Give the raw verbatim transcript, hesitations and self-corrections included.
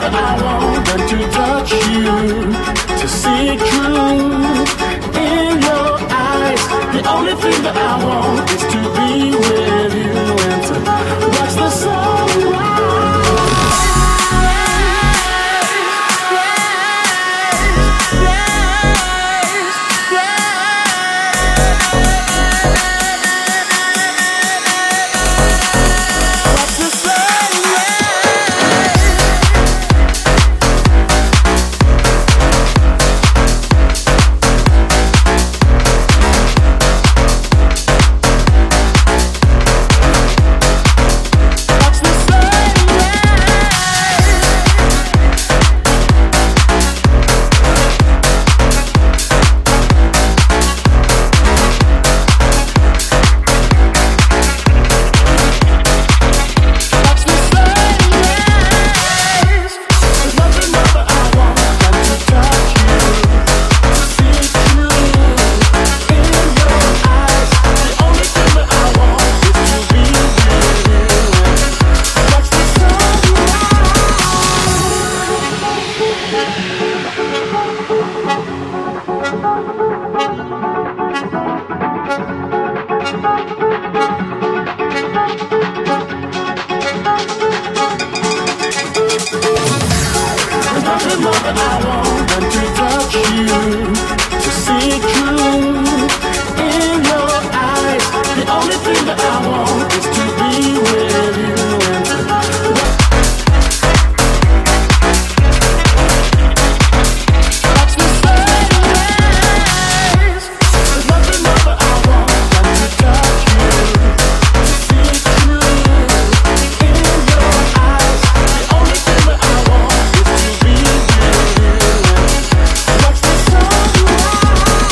that I want than to touch you, to see truth in your eyes. The only thing that I want is to be with you and to watch the sunrise. Nothing more that I want than to touch you, to see truth in your eyes. The only thing that I want is to